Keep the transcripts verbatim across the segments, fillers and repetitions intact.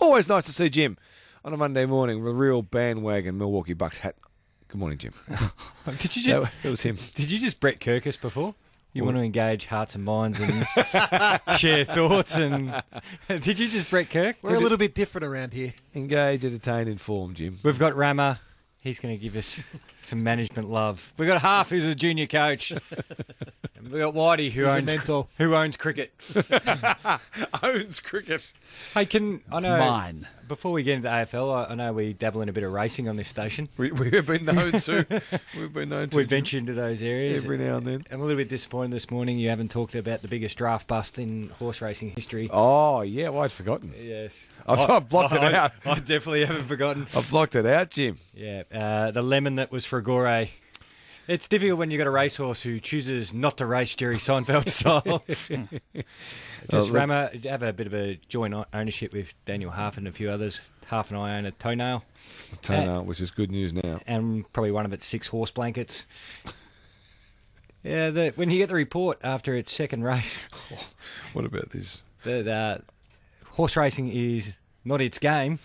Always nice to see Jim on a Monday morning with a real bandwagon Milwaukee Bucks hat. Good morning, Jim. Did you just? That, that was him. Did you just Brett Kirkus before? You what? Want to engage hearts and minds and share thoughts and... Did you just Brett Kirk? We're a little bit different around here. Engage, entertain, inform, Jim. We've got Rama. He's going to give us some management love. We've got Half, who's a junior coach. And we've got Whitey, who He's a owns mentor. who owns cricket. Owns cricket. Hey, can I It's know? mine. Before we get into A F L, I, I know we dabble in a bit of racing on this station. We, we have been known to. We've been known to. We venture into those areas every now and then. I'm a little bit disappointed this morning. You haven't talked about the biggest draft bust in horse racing history. Oh yeah, well, I'd forgotten. Yes, I've, I, I've blocked I, it out. I definitely haven't forgotten. I've blocked it out, Jim. Yeah, uh, the lemon that was Fragore. It's difficult when you've got a racehorse who chooses not to race Jerry Seinfeld style. Just Oh, Rama, have a bit of a joint ownership with Daniel Half and a few others. Half and I own a toenail. Toenail, uh, which is good news now. And probably one of its six horse blankets. Yeah, the, when you get the report after its second race... What about this? The, the horse racing is not its game.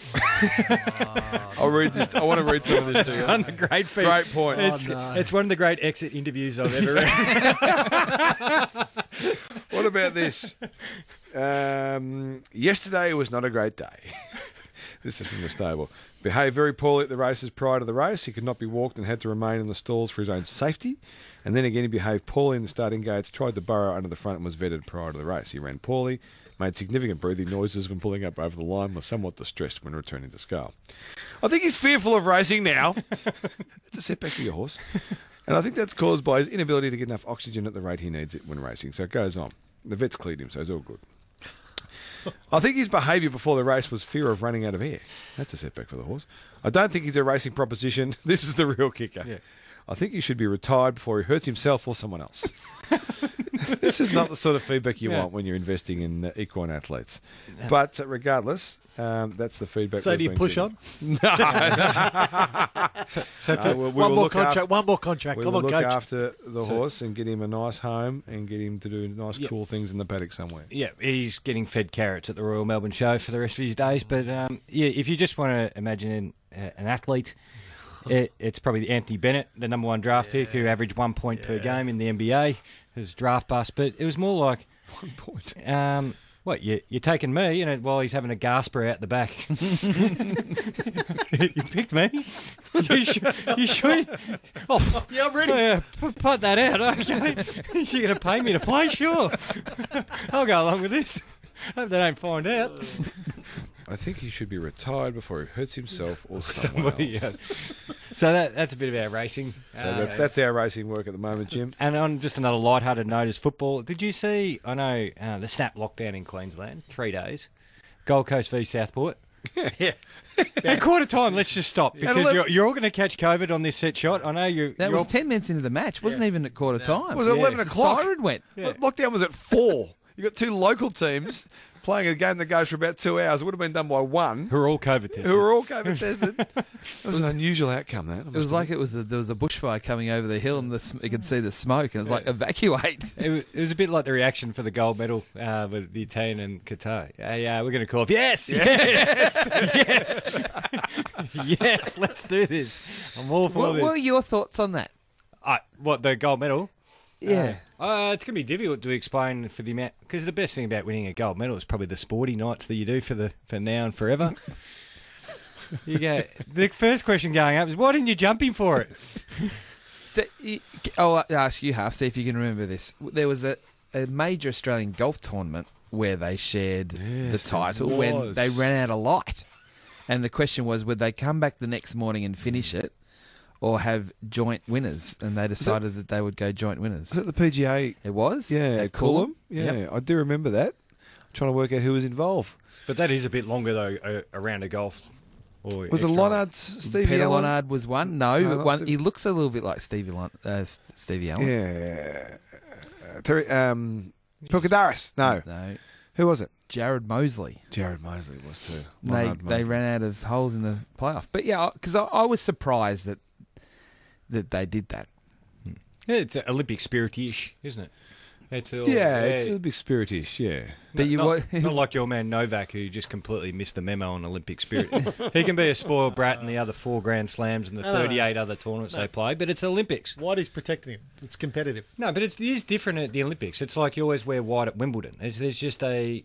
I'll read this. I want to read some of this. It's to you. one of the great feed. Great point. It's, Oh, no. it's one of the great exit interviews I've ever read. What about this? Um, yesterday was not a great day. This is from the stable. Behaved very poorly at the races prior to the race. He could not be walked and had to remain in the stalls for his own safety. And then again, he behaved poorly in the starting gates, tried to burrow under the front and was vetted prior to the race. He ran poorly, made significant breathing noises when pulling up over the line, was somewhat distressed when returning to scale. I think he's fearful of racing now. It's a setback for your horse. And I think that's caused by his inability to get enough oxygen at the rate he needs it when racing. So it goes on. The vet's cleared him, so it's all good. I think his behaviour before the race was fear of running out of air. That's a setback for the horse. I don't think he's a racing proposition. This is the real kicker. Yeah. I think he should be retired before he hurts himself or someone else. This is not the sort of feedback you Yeah. want when you're investing in uh, equine athletes. But uh, regardless, um, that's the feedback. So we've do you been push given. on? so, so Uh, we, we one will more look contract. after, One more contract. we Come will on, look coach. after the So- horse and get him a nice home and get him to do nice, Yeah. cool things in the paddock somewhere. yeah, he's getting fed carrots at the Royal Melbourne Show for the rest of his days. But um, yeah, if you just want to imagine an, uh, an athlete, it, it's probably Anthony Bennett, the number one draft pick, who averaged one point per game in the N B A. His draft bust, but it was more like, One point. um, what, you, you're taking me, you know, while he's having a gasper out the back. You picked me? You sure? You sure? Oh, Yeah, I'm ready. oh, yeah, put, put that out, okay? You're going to pay me to play? Sure. I'll go along with this. Hope they don't find out. I think he should be retired before he hurts himself or someone Somebody, else. yeah. So that, that's a bit of our racing. So Uh, that's, that's our racing work at the moment, Jim. And on just another light-hearted note is football. Did you see, I know, uh, the snap lockdown in Queensland, three days, Gold Coast v Southport. Yeah. At quarter time, let's just stop because eleven you're, you're all going to catch COVID on this set shot. I know you. That you're, was ten minutes into the match. Wasn't even at quarter time. It was eleven The o'clock. Siren went. Yeah. Lockdown was at four. You got two local teams playing a game that goes for about two hours. It would have been done by one. who are all COVID tested. Who were all COVID tested. It was an unusual outcome, that. It was like it was a, there was a bushfire coming over the hill, and the, sm- you could see the smoke, and it was like evacuate. It was, it was a bit like the reaction for the gold medal uh, with the Italian and Qatar. Yeah, yeah, we're going to call off. Yes, yes, yes, yes. Let's do this. I'm all for What, this. what were your thoughts on that? Uh, what the gold medal? Yeah. Uh, it's going to be difficult to explain for the amount because the best thing about winning a gold medal is probably the sporty nights that you do for the for now and forever. You go. The first question going up is, why didn't you jump in for it? So, you- I'll ask you, Half, see if you can remember this. There was a, a major Australian golf tournament where they shared the title there when was. they ran out of light. And the question was, would they come back the next morning and finish it or have joint winners? And they decided that they would go joint winners. Was it the P G A? It was? Yeah, At Coolum. Coolum? Yeah, Yep. I do remember that. I'm trying to work out who was involved. But that is a bit longer though, uh, around a golf. Or Was it extra- Lonard, Stevie Peter Allen? Lonard was one. No, No, but not one, Steve- he looks a little bit like Stevie, Lon, uh, S- Stevie Allen. Yeah. Uh, Terry, um, Pukadaris. No. No, Who was it? Jared Mosley. Jared Mosley was too. They Lonard they Mosley. ran out of holes in the playoff. But yeah, because I, I was surprised that that they did that. Yeah, it's Olympic spirit-ish, isn't it? It's all, Yeah, it's a bit spiritish, yeah. But you not, wa- not like your man Novak, who just completely missed the memo on Olympic spirit. He can be a spoiled brat in the other four Grand Slams and the No, no, no. thirty-eight other tournaments they play, but it's Olympics. Whitey's protecting him. It's competitive. No, but it's, it is different at the Olympics. It's like you always wear white at Wimbledon. It's, there's just a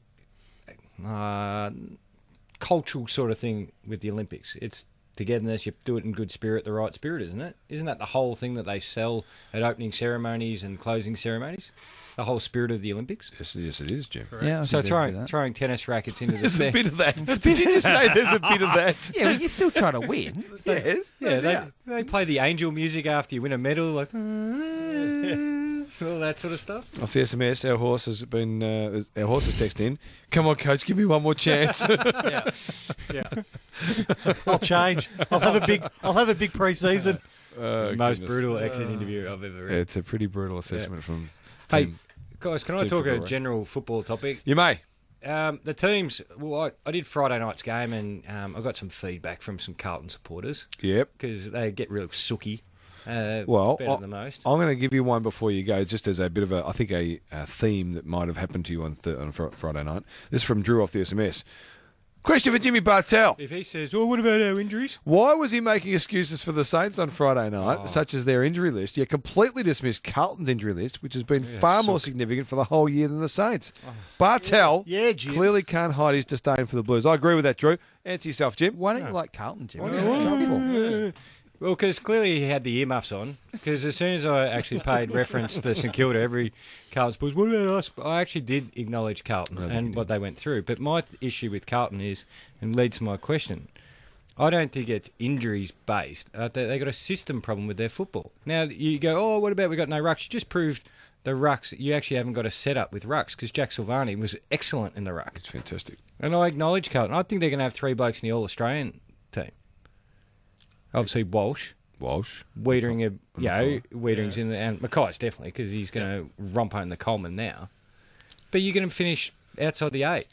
uh, cultural sort of thing with the Olympics. It's togetherness. You do it in good spirit, the right spirit, isn't it? Isn't that the whole thing that they sell at opening ceremonies and closing ceremonies? The whole spirit of the Olympics. Yes, yes it is, Jim. yeah, I So think there's throwing that. throwing tennis rackets into the There's a sea. bit of that. Did you just say there's a bit of that? Yeah, well, you're still trying to win. Yes. Yeah, they, they play the angel music after you win a medal, like all that sort of stuff. Off the S M S, our horse has been, uh, our horse has texted in. Come on, coach, give me one more chance. Yeah, yeah. I'll change. I'll have a big. I'll have a big pre-season. Oh, Most goodness. brutal exit interview I've ever read. Yeah, it's a pretty brutal assessment from. Hey, Team. guys, can I Team talk football, a right? general football topic? You may. Um, the teams. Well, I, I did Friday night's game, and um, I got some feedback from some Carlton supporters Yep. because they get real sooky. Uh, Well, better I- than most. I'm going to give you one before you go, just as a bit of a, I think, a, a theme that might have happened to you on, th- on fr- Friday night. This is from Drew off the S M S. Question for Jimmy Bartell. If he says, "Well, what about our injuries?" Why was he making excuses for the Saints on Friday night, Oh. such as their injury list, yet completely dismissed Carlton's injury list, which has been Yeah, far more sook. significant for the whole year than the Saints? Bartell Yeah, Jim. clearly can't hide his disdain for the Blues. I agree with that, Drew. Answer yourself, Jim. Why don't you like Carlton, Jim? What are you comfortable? Well, because clearly he had the earmuffs on. Because as soon as I actually paid reference to St Kilda, every Carlton supporter, what about us? I actually did acknowledge Carlton No, and you what they went through. But my th- issue with Carlton is, and leads to my question, I don't think it's injuries based. Uh, they, they got a system problem with their football. Now you go, oh, what about we got no rucks? You just proved the rucks. You actually haven't got a setup with rucks because Jack Silvani was excellent in the ruck. It's fantastic. And I acknowledge Carlton. I think they're going to have three blokes in the All Australian team. Obviously Walsh. Walsh. Wiedering, a, you know, Mackay. Wiedering's in the, and Mackay's definitely because he's going to romp home the Coleman now. But you're going to finish outside the eight.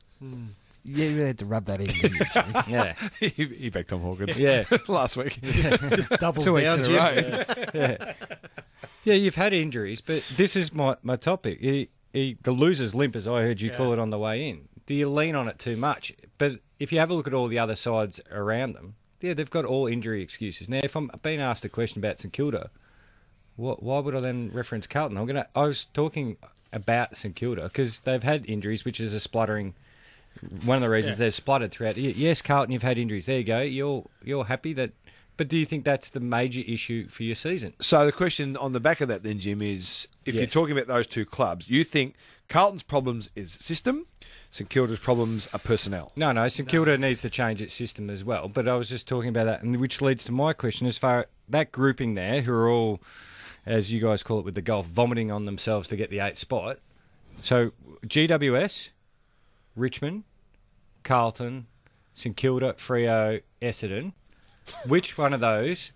Yeah, you really had to rub that in, didn't you, Jimmy? Yeah, he, he backed Tom Hawkins yeah, last week. Just doubles Two weeks down, in a Jim. row. yeah. Yeah, you've had injuries, but this is my, my topic. He, he, the loser's limp, as I heard you Yeah. call it on the way in. Do you lean on it too much? But if you have a look at all the other sides around them, yeah, they've got all injury excuses. Now, if I'm being asked a question about St Kilda, what, why would I then reference Carlton? I'm gonna. I was talking about St Kilda because they've had injuries, which is a spluttering. One of the reasons Yeah. they're spluttered throughout. Y- Yes, Carlton, you've had injuries. There you go. You're you're happy that. But do you think that's the major issue for your season? So the question on the back of that then, Jim, is if you're Yes. talking about those two clubs, you think Carlton's problems is system, St Kilda's problems are personnel. No, no. St Kilda needs to change its system as well. But I was just talking about that, and which leads to my question: as far that grouping there, who are all, as you guys call it with the golf, vomiting on themselves to get the eighth spot. So G W S, Richmond, Carlton, St Kilda, Freo, Essendon. Which one of those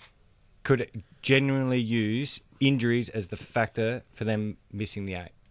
could genuinely use injuries as the factor for them missing the eight?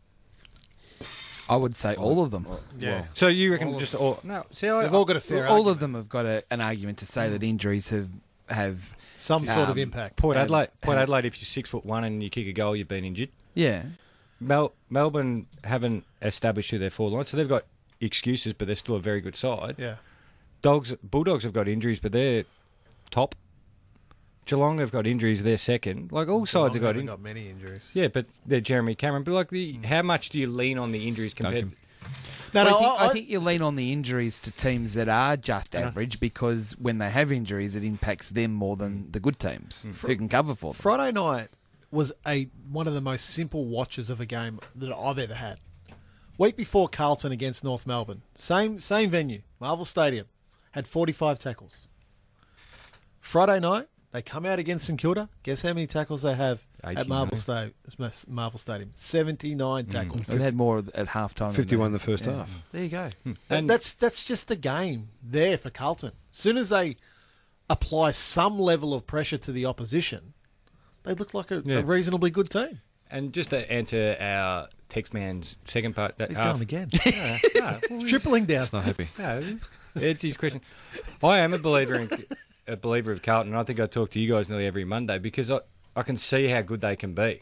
I would say all of them. Yeah. So you reckon just all? No, see, I, They've all got a fair all argument. of them have got a, an argument to say that injuries have have Some sort of Um, impact. Port and- Adelaide. Port and- Adelaide. If you're six foot one and you kick a goal, you've been injured. yeah. Mel- Melbourne haven't established who their four lines, so they've got excuses, but they're still a very good side. Yeah. Dogs, Bulldogs have got injuries, but they're top. Geelong have got injuries, they're second. Like all sides have got, Haven't in- got many injuries. yeah, but they're Jeremy Cameron. But like the, how much do you lean on the injuries compared? Duncan. No, Well, no, I, think, I, I think you lean on the injuries to teams that are just Yeah. average because when they have injuries, it impacts them more than the good teams who can cover for them. Friday night was a one of the most simple watches of a game that I've ever had. Week before Carlton against North Melbourne, same same venue, Marvel Stadium, had forty-five tackles. Friday night, they come out against St Kilda. Guess how many tackles they have at eighty-nine. Marvel Stadium? Marvel Stadium, seventy-nine tackles. They had more at half time. fifty-one the first yeah. half. There you go. That- And- that's that's just the game there for Carlton. As soon as they apply some level of pressure to the opposition, they look like a, Yeah. a reasonably good team. And just to answer our text man's second part, that He's half- going again. No, no, well, Tripling down. Not happy. no, it's his question. I am a believer in a believer of Carlton. And I think I talk to you guys nearly every Monday because I, I can see how good they can be.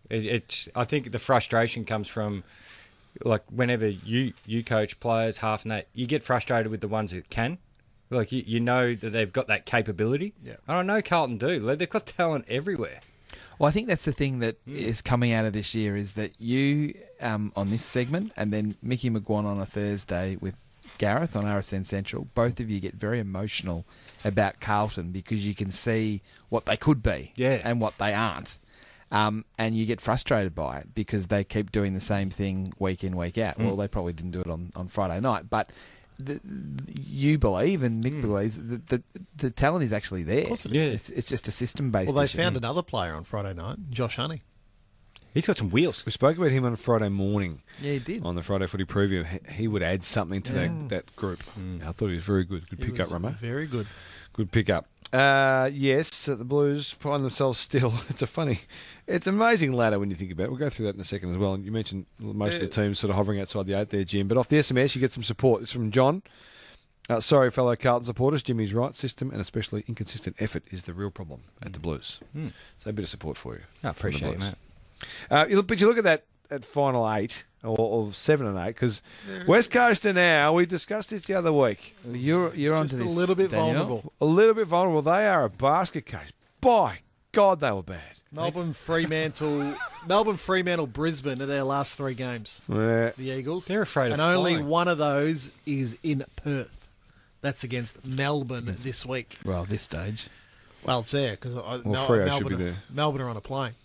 It, it's. I think the frustration comes from, like, whenever you you coach players half net, you get frustrated with the ones who can. Like, you, you know that they've got that capability. Yeah. And I know Carlton do. Like, they've got talent everywhere. Well, I think that's the thing that Mm. is coming out of this year is that you, um, on this segment, and then Mickey McGuan on a Thursday with Gareth on R S N Central, both of you get very emotional about Carlton because you can see what they could be Yeah. and what they aren't. Um, and you get frustrated by it because they keep doing the same thing week in, week out. Mm. Well, they probably didn't do it on, on Friday night, but the, you believe and Mick Mm. believes that the, the talent is actually there. Of course it is. It's, it's just a system-based Well, they issue. found another player on Friday night, Josh Honey. He's got some wheels. We spoke about him on Friday morning Yeah, he did. on the Friday Footy preview. He, he would add something to that, that group. I thought he was very good. Good He pick up, was Ramo. Very good. Good pick up. Uh, yes, the Blues find themselves still. It's a funny, it's an amazing ladder when you think about it. We'll go through that in a second as well. And you mentioned most of the teams sort of hovering outside the eight there, Jim. But off the S M S, you get some support. It's from John. Uh, sorry, fellow Carlton supporters. Jimmy's right. System and especially inconsistent effort is the real problem at the Blues. Mm. So a bit of support for you. I from the appreciate it, Blues. mate. Uh, you look, but you look at that at final eight or, or seven and eight because West Coast are now. We discussed this the other week. You're you're Just onto a this, little bit Daniel. vulnerable. A little bit vulnerable. They are a basket case. By God, they were bad. Melbourne, Fremantle, Melbourne, Fremantle, Brisbane are their last three games. Yeah. The Eagles. They're afraid of and only flying. one of those is in Perth. That's against Melbourne this week. Well, at this stage. Well, it's there because Well, Mel- Freo should Melbourne, be there. Melbourne are on a plane.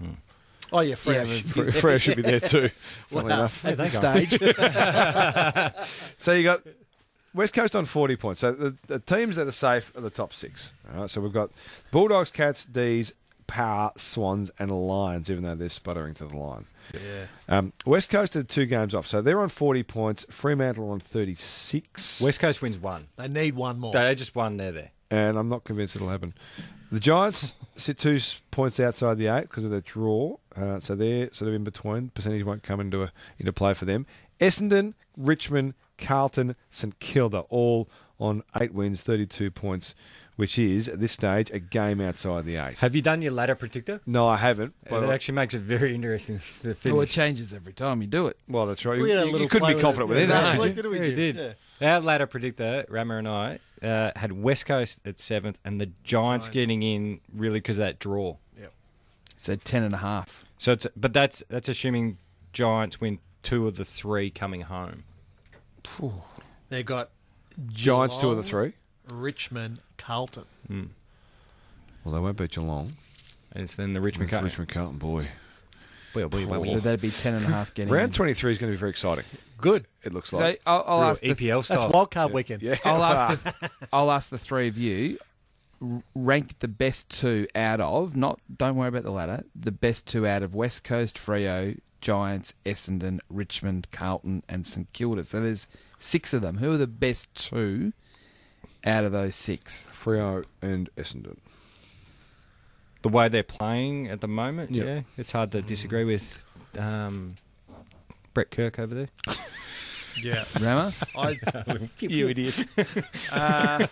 Oh yeah, Freo. Yeah, should but- be Fre- there. Freo should be there too. funnily Well, enough. at this they stage. So you got West Coast on forty points. So the, the teams that are safe are the top six. All right, so we've got Bulldogs, Cats, D's, Power, Swans, and Lions, even though they're sputtering to the line. Yeah. Um, West Coast are two games off, so they're on forty points. Fremantle on thirty-six. West Coast wins one. They need one more. They just won. They're there. And I'm not convinced it'll happen. The Giants sit two s- points outside the eight because of their draw, uh, so they're sort of in between. Percentage won't come into a, into play for them. Essendon, Richmond, Carlton, St Kilda, all on eight wins, thirty-two points, which is at this stage a game outside the eight. Have you done your ladder predictor? No, I haven't. But It actually makes it very interesting. The Well, it finish. changes every time you do it. well, that's right. We You, had a you little couldn't play be confident with it, last could week, you? didn't we, Yeah, we Jim? did. Yeah. Our ladder predictor, Rama and I, uh, had West Coast at seventh and the Giants, Giants. getting in really because of that draw. So ten and a half. So it's but that's that's assuming Giants win two of the three coming home. Phew. They've got Giants, two of the Geelong, three. Richmond, Carlton. Mm. Well, they won't beat Geelong. And it's then the Richmond Cup. Richmond, Carlton, boy. Boy, boy, boy, boy. So that'd be ten and a half getting Round in. twenty-three is going to be very exciting. Good. It looks So like. I'll, I'll Real ask the, E P L style. That's wildcard weekend. Yeah. I'll ask the I'll ask the three of you. r- Rank the best two out of not. Don't worry about the ladder. The best two out of West Coast, Freo, Giants, Essendon, Richmond, Carlton, and St Kilda. So there's six of them. Who are the best two out of those six? Freo and Essendon. The way they're playing at the moment, Yep. yeah, it's hard to disagree with um, Brett Kirk over there. Yeah. Rama? I, You idiot. uh,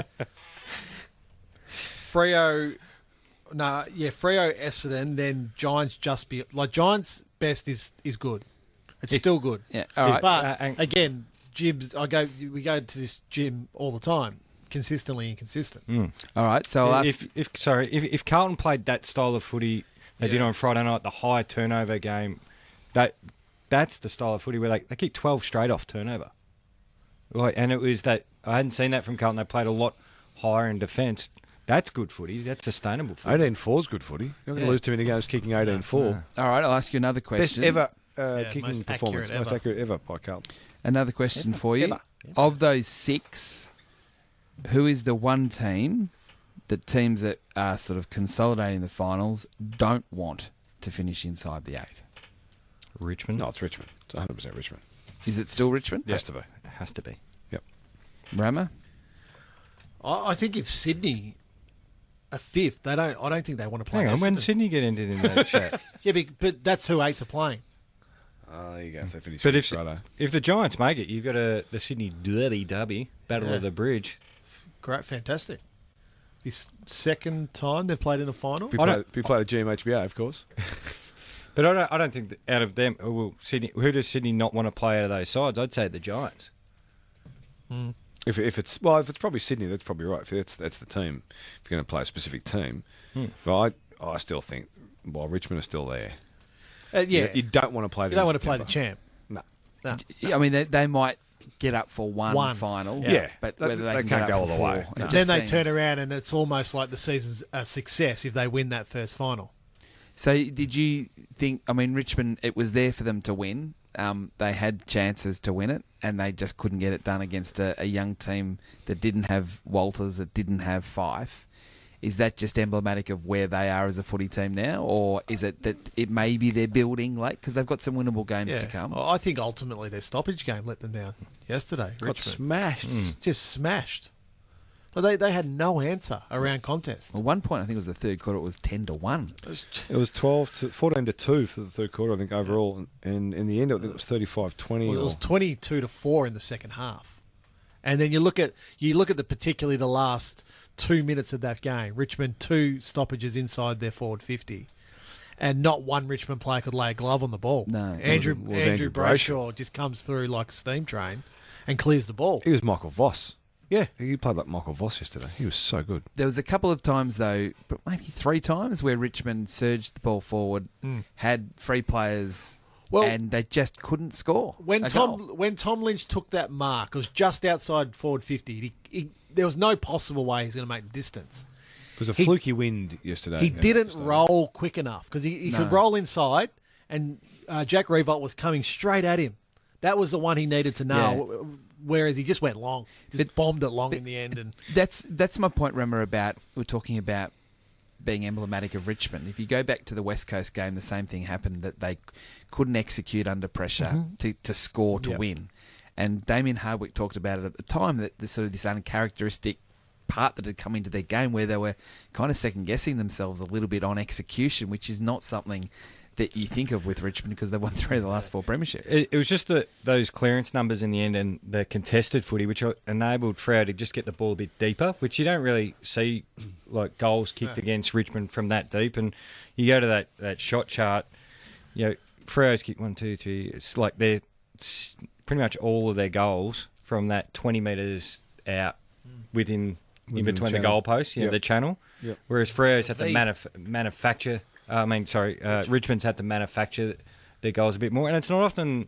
Freo, nah, yeah, Freo, Essendon, then Giants just be like Giants best is is good. It's It- still good. Yeah. All right. But Uh, and- again, Jibs, I go. We go to this gym all the time, consistently inconsistent. Mm. All right. So I'll ask. if, if sorry, if, if Carlton played that style of footy they did Yeah. on Friday night, the high turnover game, that that's the style of footy where they they kick twelve straight off turnover. Like, and it was that I hadn't seen that from Carlton. They played a lot higher in defence. That's good footy. That's sustainable footy. eighteen four is good footy. You're not going to Yeah. lose too many games kicking eighteen four. all right. I'll ask you another Best question. ever uh, Yeah, kicking most performance. accurate Most ever. accurate ever by Carlton. Another question for you. Ever. Of those six, who is the one team that teams that are sort of consolidating the finals don't want to finish inside the eight? Richmond. No, it's Richmond. It's one hundred percent Richmond. Is it still Richmond? Has to be. It has to be. Rama? I, I think if Sydney a fifth, they don't. I don't think they want to play. Hang on, when Essendon. Sydney get into in that chat? Yeah, but, but that's who eighth are playing. Oh, there you go. If they finish But if Friday. if the Giants make it, you've got a the Sydney Derby Derby Battle Yeah. of the Bridge. Great, fantastic. This second time they've played in a final. Be I played, don't- be played at G M H B A, of course. But I don't, I don't think that out of them, oh, well, Sydney, who does Sydney not want to play out of those sides? I'd say the Giants. If if it's well, if it's probably Sydney, that's probably right. If that's that's the team, if you're going to play a specific team, Hmm. but I I still think while Richmond are still there, Uh, yeah, you, you don't want to play. you them don't in want to play the September. champ. No, No. Yeah, I mean, they, they might get up for one, One. final. Yeah. But They- whether they, they can can't get up go all for the four, way. it No. just Then they seems- turn around and it's almost like the season's a success if they win that first final. So did you think, I mean, Richmond, it was there for them to win. Um, they had chances to win it, and they just couldn't get it done against a, a young team that didn't have Walters, that didn't have Fife. Is that just emblematic of where they are as a footy team now, or is it that it maybe they're building late because they've got some winnable games to come? Well, I think ultimately their stoppage game let them down yesterday. got Richmond smashed. just smashed. But they they had no answer around contest. At one point, I think it was the third quarter, it was ten to one. It was twelve to fourteen to two for the third quarter, I think overall, and, and in the end, I think it was thirty-five twenty. Well, it was or, twenty-two to four in the second half. And then you look at you look at the particularly the last two minutes of that game. Richmond two stoppages inside their forward fifty, and not one Richmond player could lay a glove on the ball. No. Andrew Was- was Andrew, Andrew Brayshaw just comes through like a steam train and clears the ball. he was Michael Voss. Yeah, He played like Michael Voss yesterday. He was so good. There was a couple of times, though, but maybe three times, where Richmond surged the ball forward, had free players, Well- and they just couldn't score. when a Tom goal. when Tom Lynch took that mark, it was just outside forward fifty. He, he, there was no possible way he's going to make the distance. It was a He- fluky wind yesterday. He yeah, didn't so- roll quick enough because he, he No. could roll inside, and uh, Jack Revolt was coming straight at him. That was the one he needed to nail. Whereas he just went long, just But- bombed it long in the end, and That's that's my point, Remmer, about we're talking about being emblematic of Richmond. If you go back to the West Coast game, the same thing happened, that they couldn't execute under pressure to, to score, to Yep. win. And Damien Hardwick talked about it at the time, that the sort of this uncharacteristic part that had come into their game where they were kind of second-guessing themselves a little bit on execution, which is not something that you think of with Richmond because they've won three of the last four premierships. It, it was just the, those clearance numbers in the end and the contested footy, which enabled Freo to just get the ball a bit deeper, which you don't really see like goals kicked against Richmond from that deep. And you go to that, that shot chart, you know, Freo's kicked one, two, three. It's like they're s- pretty much all of their goals from that twenty metres out within, Within in the between the, channel. goalposts, you know, Yep. the channel. Yep. Whereas Freo's had to V. manuf- manufacture. Uh, I mean, sorry, uh, Richmond's had to manufacture their goals a bit more, and it's not often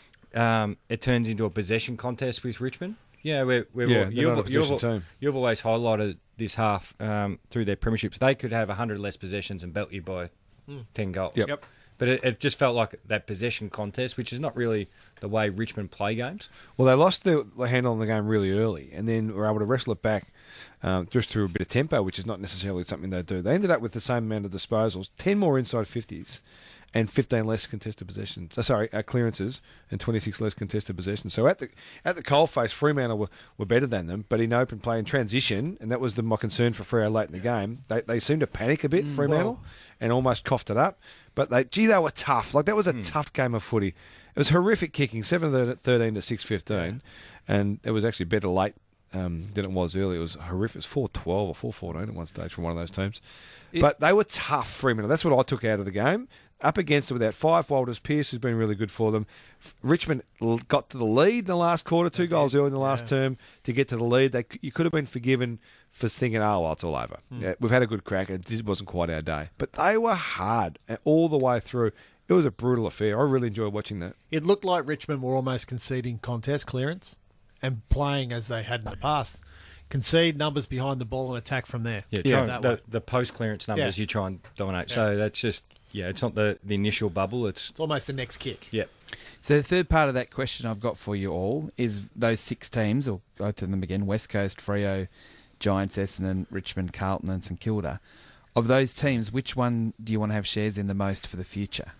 um, it turns into a possession contest with Richmond. Yeah, where, where Yeah, we'll- they're not a you've, possession you've, team. you've always highlighted this half um, through their premierships. They could have one hundred less possessions and belt you by ten goals. Yep. Yep. But it, it just felt like that possession contest, which is not really the way Richmond play games. Well, they lost the, the handle on the game really early, and then were able to wrestle it back um, just through a bit of tempo, which is not necessarily something they do. They ended up with the same amount of disposals, ten more inside fifties, and fifteen less contested possessions. Uh, sorry, uh, clearances, and twenty-six less contested possessions. So at the at the coalface, Fremantle were, were better than them, but in open play and transition, and that was the, my concern for Freo late in the game. They they seemed to panic a bit, Fremantle, well. and almost coughed it up. But they, gee, they were tough. Like that was a tough game of footy. It was horrific kicking, seven thirteen to six fifteen, and it was actually better late um, than it was early. It was horrific. It was four twelve or four fourteen at one stage from one of those teams. But they were tough, Fremantle. That's what I took out of the game. Up against it without five, Walters Pearce has been really good for them. Richmond l- got to the lead in the last quarter, two goals early in the last term to get to the lead. They, c- you could have been forgiven for thinking, oh, well, it's all over. Yeah, we've had a good crack, and it just wasn't quite our day. But they were hard uh, all the way through. It was a brutal affair. I really enjoyed watching that. it looked like Richmond were almost conceding contest clearance and playing as they had in the past. Concede numbers behind the ball and attack from there. Yeah, Yeah, try and- that the, way. the post clearance numbers Yeah. you try and dominate. Yeah. So that's just yeah, it's not the, the initial bubble. It's It's almost the next kick. yeah. So the third part of that question I've got for you all is those six teams, or go through them again: West Coast, Freo, Giants, Essendon, Richmond, Carlton, and St Kilda. Of those teams, which one do you want to have shares in the most for the future?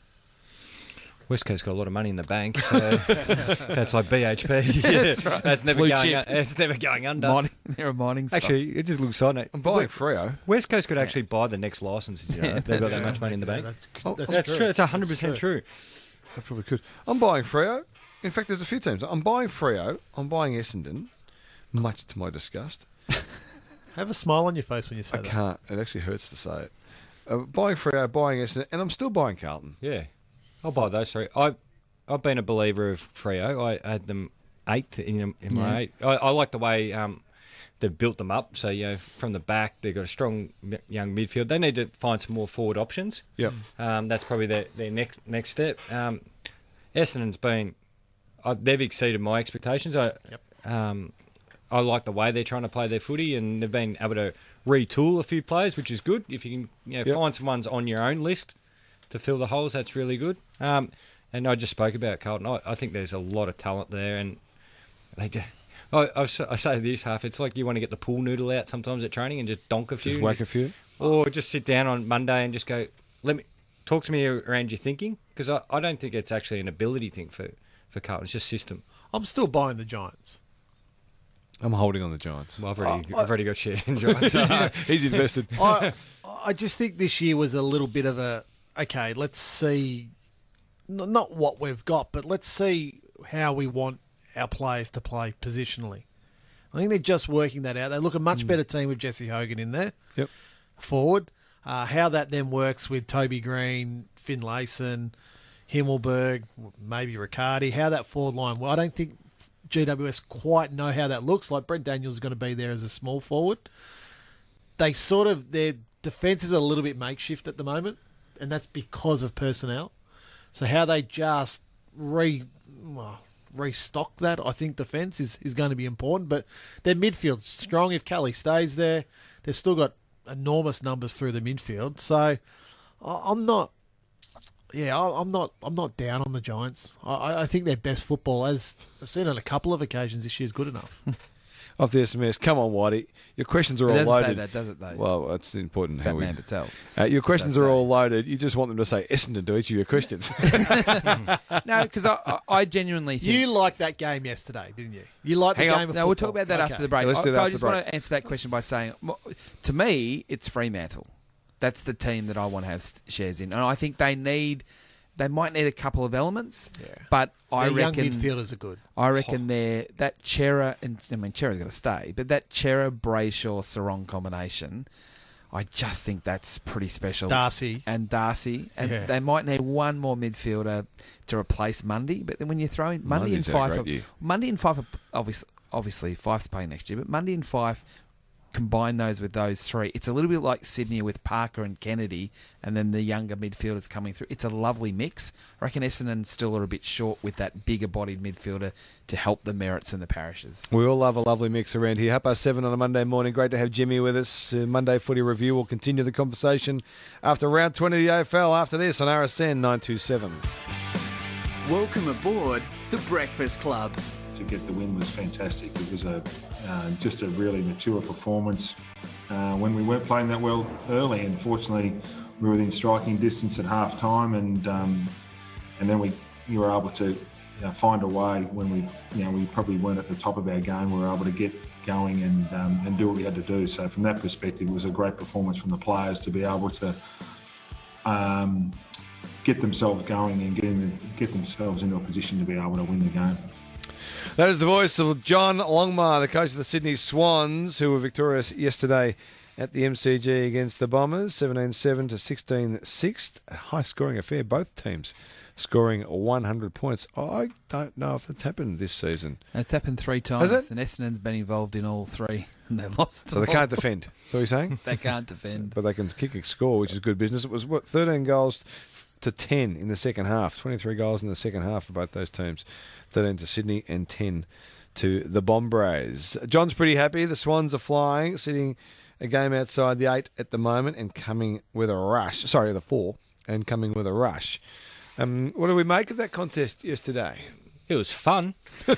West Coast got a lot of money in the bank, so that's like B H P. Yeah, That's right. That's never Blue going. chip. It's never going under. Mining, they're a mining stock. Actually, it just looks on it. I'm buying Freo. West Coast could actually buy the next license. You know, they've got that much money in the bank. Yeah, that's, Oh, that's, That's true. true. It's one hundred percent That's true. I probably could. I'm buying Freo. In fact, there's a few teams. I'm buying Freo. I'm buying Essendon, much to my disgust. Have a smile on your face when you say I that. can't. It actually hurts to say it. uh, buying Freo, buying Essendon, and I'm still buying Carlton. Yeah, I'll buy those three. I, I've been a believer of Freo. I had them eighth in, in my Yeah. eight. I, I like the way um, they've built them up. So, you know, from the back, they've got a strong m- young midfield. They need to find some more forward options. Yep. Um, that's probably their, their next next step. Um, Essendon's been, uh, they've exceeded my expectations. I, Yep. um, I like the way they're trying to play their footy, and they've been able to retool a few players, which is good. If you can, you know, Yep. find some ones on your own list to fill the holes, that's really good. Um, and I just spoke about Carlton. I, I think there's a lot of talent there, and they do. I, I, s- I say this half. It's like you want to get the pool noodle out sometimes at training and just donk a few, Just whack a few. or just sit down on Monday and just go, let me talk to me around your thinking, because I, I don't think it's actually an ability thing for for Carlton. It's just system. I'm still buying the Giants. I'm holding on the Giants. Well, I've already I- I've already got shares in Giants. So. He's invested. I, I just think this year was a little bit of a okay. Let's see, n- not what we've got, but let's see how we want our players to play positionally. I think they're just working that out. They look a much better team with Jesse Hogan in there Yep. forward. Uh, how that then works with Toby Green, Finlayson, Himmelberg, maybe Riccardi, how that forward line. Well, I don't think G W S quite know how that looks like. Brent Daniels is going to be there as a small forward. They sort of, their defence is a little bit makeshift at the moment, and that's because of personnel. So how they just re well, restock that, I think, defence is, is going to be important. But their midfield's strong. If Kelly stays there, they've still got enormous numbers through the midfield. So I- I'm not, yeah, I- I'm not, I'm not down on the Giants. I, I think their best football, as I've seen on a couple of occasions this year, is good enough. Off the S M S. Come on, Whitey. Your questions are It all doesn't loaded. say that, does it, though? Well, it's important how Fat we. man Patel. Uh, your questions Does are say. all loaded. You just want them to say Essendon to each of your questions. No, because I, I, I genuinely think... You liked that game yesterday, didn't you? You liked Hang the on. game of No, we'll football. talk about that Okay. after the break. Yeah, let's do I, that I after just the want break. to answer that question by saying, well, to me, it's Fremantle. That's the team that I want to have s- shares in, and I think they need, they might need a couple of elements, Yeah. but I Their reckon young midfielders are good. I reckon they're that Chera and I mean Chera's going to stay, but that Chera Brayshaw Sarong combination, I just think that's pretty special. Darcy. And Darcy, and Yeah. they might need one more midfielder to replace Mundy. But then when you throw in Mundy and Mundy's had a Fife, great are- year. Mundy and Fife, are obviously, obviously Fife's playing next year, but Mundy and Fife, combine those with those three, it's a little bit like Sydney with Parker and Kennedy, and then the younger midfielders coming through. It's a lovely mix. I reckon Essendon still are a bit short with that bigger-bodied midfielder to help the Merritts and the Parishes. We all love a lovely mix around here. Half past seven on a Monday morning. Great to have Jimmy with us. Uh, Monday Footy Review. We'll continue the conversation after round twenty of the A F L. After this on R S N nine two seven. Welcome aboard the Breakfast Club. To get the win was fantastic. It was a uh, just a really mature performance. Uh, when we weren't playing that well early, and fortunately we were within striking distance at half time, and um, and then we you were able to you know, find a way when we you know we probably weren't at the top of our game. We were able to get going and um, and do what we had to do. So from that perspective, it was a great performance from the players to be able to um, get themselves going and get, in, get themselves into a position to be able to win the game. That is the voice of John Longmire, the coach of the Sydney Swans, who were victorious yesterday at the M C G against the Bombers, seventeen seven to sixteen six. A high-scoring affair, both teams scoring one hundred points. I don't know if it's happened this season. It's happened three times, Has it? and Essendon's been involved in all three, and they've lost. So they them all. can't defend. That's what you're saying? They can't defend. But they can kick and score, which is good business. It was, what, thirteen goals to ten in the second half. twenty-three goals in the second half for both those teams. thirteen to Sydney and ten to the Bombrays. John's pretty happy. The Swans are flying, sitting a game outside the eight at the moment and coming with a rush. Sorry, the four, and coming with a rush. Um, what do we make of that contest yesterday? It was fun.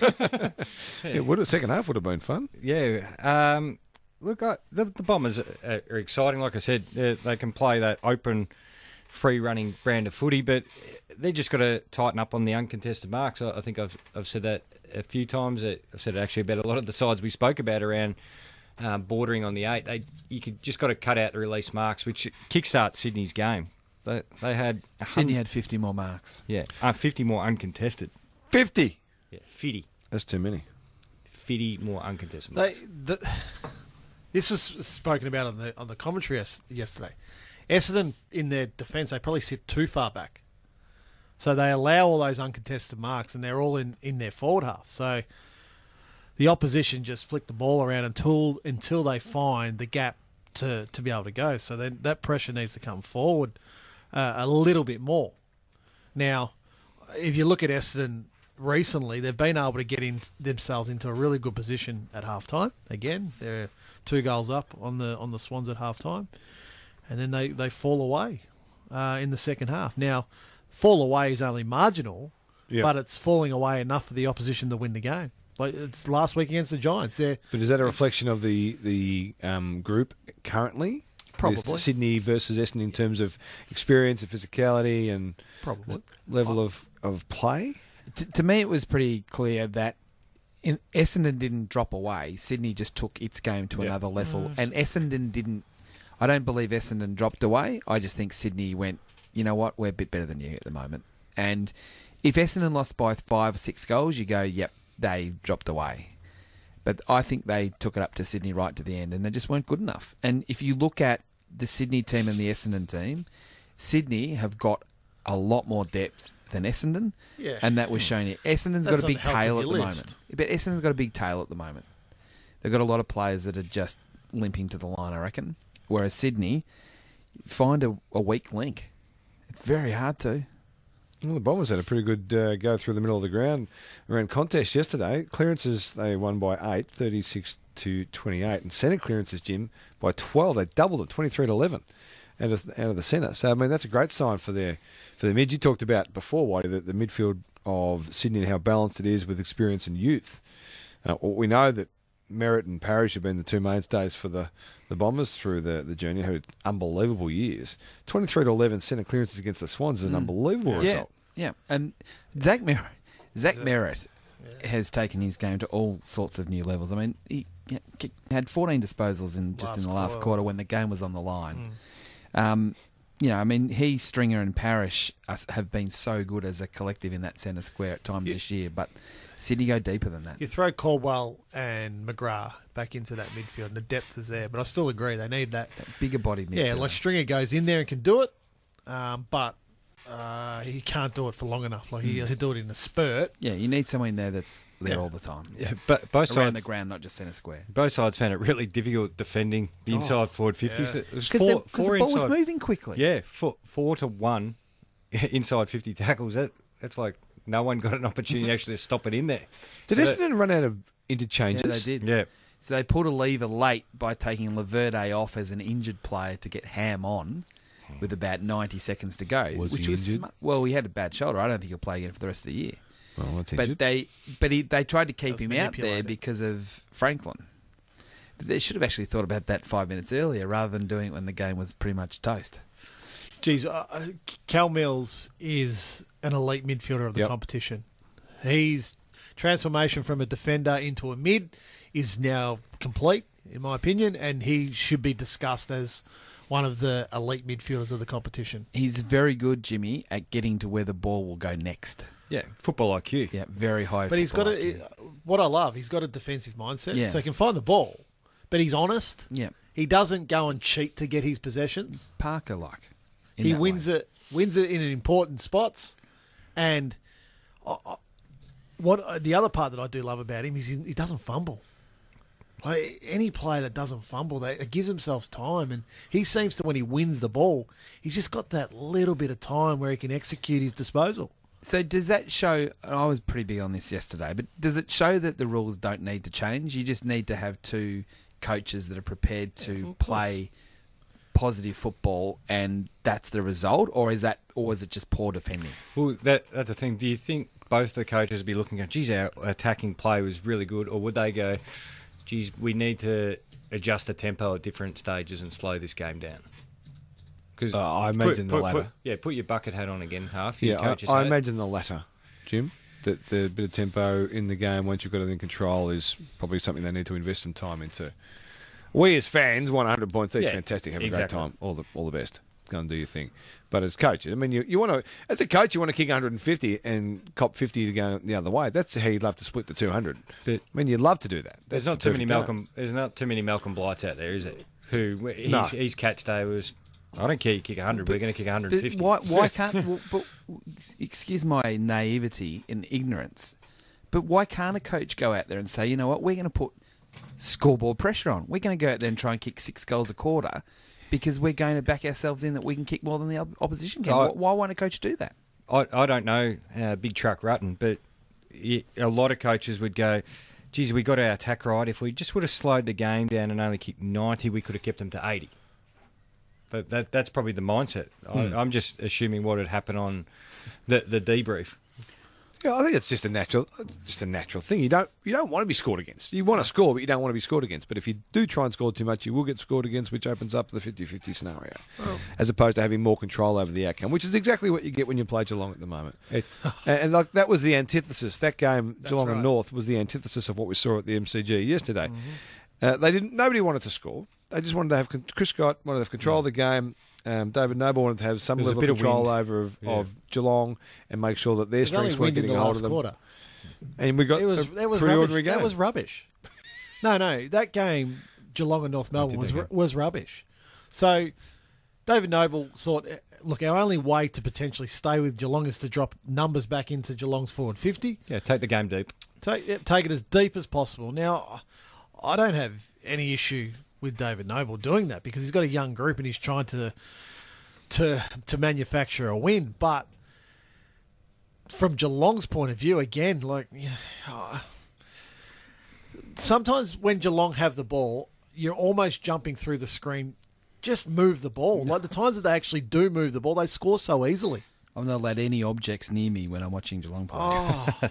It would have, second half would have been fun. Yeah. Um, look, I, the, the Bombers are, are exciting. Like I said, they, they can play that open, free-running brand of footy, but they just got to tighten up on the uncontested marks. I, I think I've I've said that a few times. I've said it actually about a lot of the sides we spoke about around um, bordering on the eight. They you could just got to cut out the release marks, which kickstarts Sydney's game. They they had a Sydney hun- had fifty more marks. yeah uh, fifty more uncontested. fifty. Yeah, fifty. That's too many. fifty more uncontested marks. They, the, this was spoken about on the on the commentary yes, yesterday. Essendon, in their defence, they probably sit too far back. So they allow all those uncontested marks, and they're all in, in their forward half. So the opposition just flick the ball around until until they find the gap to, to be able to go. So then that pressure needs to come forward uh, a little bit more. Now, if you look at Essendon recently, they've been able to get in themselves into a really good position at halftime. Again, they're two goals up on the on the Swans at halftime, and then they, they fall away uh, in the second half. Now, fall away is only marginal, Yep. but it's falling away enough for the opposition to win the game. Like it's last week against the Giants. They're But is that a reflection of the the um, group currently? Probably. This Sydney versus Essendon in terms of experience and physicality and probably level of, of play? T- to me, it was pretty clear that in, Essendon didn't drop away. Sydney just took its game to Yeah. another level. And Essendon didn't... I don't believe Essendon dropped away. I just think Sydney went, you know what, we're a bit better than you at the moment. And if Essendon lost by five or six goals, you go, yep, they dropped away. But I think they took it up to Sydney right to the end, and they just weren't good enough. And if you look at the Sydney team and the Essendon team, Sydney have got a lot more depth than Essendon, Yeah. and that was shown here. Essendon's That's got a on big the help tail of at your the list. moment. But Essendon's got a big tail at the moment. They've got a lot of players that are just limping to the line, I reckon. Whereas Sydney, find a, a weak link. It's very hard to. Well, the Bombers had a pretty good uh, go through the middle of the ground around contest yesterday. Clearances, they won by eight, thirty-six to twenty-eight. And centre clearances, Jim, by twelve. They doubled it, twenty-three to eleven out of, out of the centre. So, I mean, that's a great sign for their, for their mid. You talked about before, Whitey, the, the midfield of Sydney and how balanced it is with experience and youth. Uh, we know that Merritt and Parrish have been the two mainstays for the, the Bombers through the, the journey, who had unbelievable years. twenty-three to eleven centre clearances against the Swans is an unbelievable Yeah, result. yeah. And Zach Merritt, Zach Merritt has taken his game to all sorts of new levels. I mean, he had fourteen disposals in just Last in the last quarter. quarter when the game was on the line. Um, you know, I mean, he, Stringer, and Parrish are, have been so good as a collective in that centre square at times this year, but Sydney go deeper than that. You throw Caldwell and McGrath back into that midfield, and the depth is there. But I still agree they need that. Bigger bodied midfielder. Yeah, like Stringer goes in there and can do it, um, but uh, he can't do it for long enough. Like he, he'll do it in a spurt. Yeah, you need someone there that's there Yeah. all the time. Yeah, but both Around sides, the ground, not just centre square. both sides found it really difficult defending the inside forward fifties. yeah. It was Because four, the four ball was inside. moving quickly. Yeah, four, four to one inside fifty tackles. That that's like no one got an opportunity to actually stop it in there. Did So that- Essendon run out of Yeah, interchanges? they did. Yeah, So they pulled a lever late by taking Laverde off as an injured player to get Ham on with about ninety seconds to go. Was which he was injured? sma- well, he had a bad shoulder. I don't think he'll play again for the rest of the year. Well, that's But injured. they, but he, they tried to keep was him out there manipulated. because of Franklin. But they should have actually thought about that five minutes earlier rather than doing it when the game was pretty much toast. Geez, uh, uh, Cal Mills is an elite midfielder of the Yep. competition. He's transformation from a defender into a mid is now complete, in my opinion, and he should be discussed as one of the elite midfielders of the competition. He's very good, Jimmy, at getting to where the ball will go next. yeah, football I Q. Yeah, very high. But he's got football a, I Q. what I love, he's got a defensive mindset, Yeah. so he can find the ball, but he's honest. Yeah, He doesn't go and cheat to get his possessions. Parker like. He wins it, wins it in important spots, and I, I, what the other part that I do love about him is he, he doesn't fumble. Like any player that doesn't fumble, they it gives themselves time, and he seems to when he wins the ball, he's just got that little bit of time where he can execute his disposal. So does that show? I was pretty big on this yesterday, but does it show that the rules don't need to change? You just need to have two coaches that are prepared to play positive football, and that's the result, or is that, or is it just poor defending? Well, that that's the thing. Do you think both the coaches would be looking at, geez, our attacking play was really good, or would they go, geez, we need to adjust the tempo at different stages and slow this game down? Because Uh, I imagine the latter. yeah, put your bucket hat on again, half. Your Yeah, coaches I, I say it. imagine the latter, Jim. That the bit of tempo in the game, once you've got it in control, is probably something they need to invest some time into. We as fans want one hundred points each. Yeah, Fantastic. Have a exactly. great time. All the all the best. Go and do your thing. But as coaches, I mean, you, you want to, as a coach, you want to kick one hundred fifty and cop fifty to go the other way. That's how you'd love to split the two hundred. But- I mean, you'd love to do that. There's That's not the too many perfect game. Malcolm. There's not too many Malcolm Blights out there, is it? Who his, No. his catch day was I don't care you kick one hundred. We're going to kick one hundred fifty. But why, why can't... well, but, excuse my naivety and ignorance, but why can't a coach go out there and say, you know what, we're going to put scoreboard pressure on. We're going to go out there and try and kick six goals a quarter because we're going to back ourselves in that we can kick more than the op- opposition can. I- why, why won't a coach do that? I, I don't know, uh, Big Truck Rutten, but y- a lot of coaches would go, geez, we got our attack right. If we just would have slowed the game down and only kicked ninety, we could have kept them to eighty. But that that's probably the mindset. I, I'm just assuming what had happened on the the debrief. Yeah, I think it's just a natural, just a natural thing. You don't, you don't want to be scored against. You want to score, but you don't want to be scored against. But if you do try and score too much, you will get scored against, which opens up the fifty-fifty scenario, as opposed to having more control over the outcome, which is exactly what you get when you play Geelong at the moment. It, and, and like that was the antithesis. That game, That's Geelong right. and North, was the antithesis of what we saw at the M C G yesterday. Uh, they didn't. Nobody wanted to score. They just wanted to have. con- Chris Scott wanted to have control of the game. Um, David Noble wanted to have some There was a level bit of of control wind. over of, Yeah. of Geelong and make sure that their There's only strengths weren't wind in getting the a hold last of them. quarter. And we got It was a that was pretty rubbish. ordinary game. That was rubbish. No, no, that game, Geelong and North Melbourne did was that ru- game? was rubbish. So, David Noble thought, eh, look, our only way to potentially stay with Geelong is to drop numbers back into Geelong's forward fifty. yeah, take the game deep. Take yeah, take it as deep as possible. Now, I don't have any issue with David Noble doing that because he's got a young group and he's trying to to to manufacture a win. But from Geelong's point of view, again, like yeah, uh, sometimes when Geelong have the ball, you're almost jumping through the screen. Just move the ball. Like the times that they actually do move the ball, they score so easily. I'm not allowed any objects near me when I'm watching Geelong play. Oh,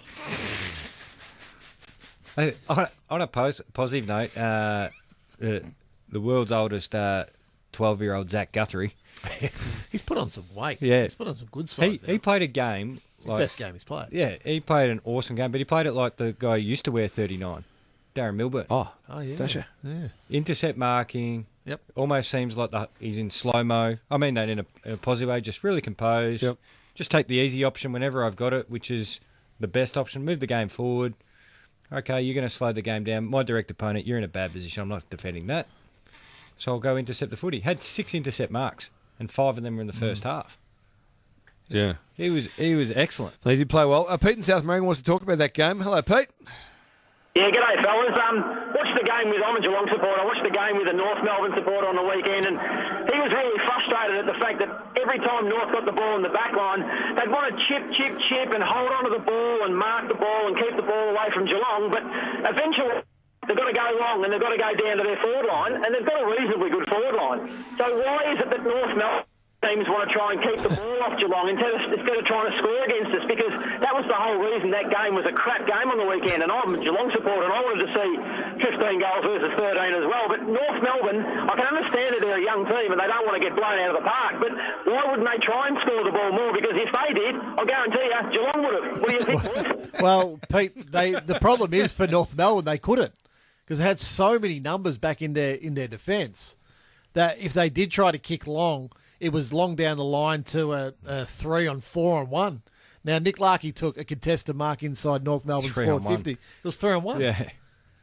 Hey, on, on a pos- positive note, uh, uh, the world's oldest uh, twelve-year-old Zach Guthrie, he's put on some weight. Yeah. He's put on some good he, size. he played a game. It's the Like, best game he's played. yeah, he played an awesome game, but he played it like the guy who used to wear thirty-nine, Darren Milburn. Oh, Oh, yeah. does you? Yeah. Intercept marking. Yep. Almost seems like the, he's in slow mo. I mean that in a, in a positive way, just really composed. Yep. Just take the easy option whenever I've got it, which is the best option. Move the game forward. Okay, you're going to slow the game down. My direct opponent, you're in a bad position. I'm not defending that. So I'll go intercept the footy. Had six intercept marks, and five of them were in the first half. Yeah. He was he was excellent. They did play well. Uh, Pete in South America wants to talk about that game. Hello, Pete. Yeah, g'day fellas. Um, watched the game with, I'm a Geelong supporter, I watched the game with a North Melbourne supporter on the weekend, and he was really frustrated at the fact that every time North got the ball in the back line, they'd want to chip, chip, chip and hold onto the ball and mark the ball and keep the ball away from Geelong, but eventually they've got to go long and they've got to go down to their forward line, and they've got a reasonably good forward line. So why is it that North Melbourne teams want to try and keep the ball off Geelong instead of, instead of trying to score against us? Because that was the whole reason that game was a crap game on the weekend, and I'm a Geelong supporter and I wanted to see fifteen goals versus thirteen as well. But North Melbourne, I can understand that they're a young team and they don't want to get blown out of the park, but why wouldn't they try and score the ball more? Because if they did, I'll guarantee you Geelong would have. What do you think, boys? Well, Pete, they the problem is for North Melbourne they couldn't because they had so many numbers back in their in their defence that if they did try to kick long, it was long down the line to a, a three on four on one. Now Nick Larkey took a contested mark inside North Melbourne's Three four on one. fifty. It was three on one. Yeah.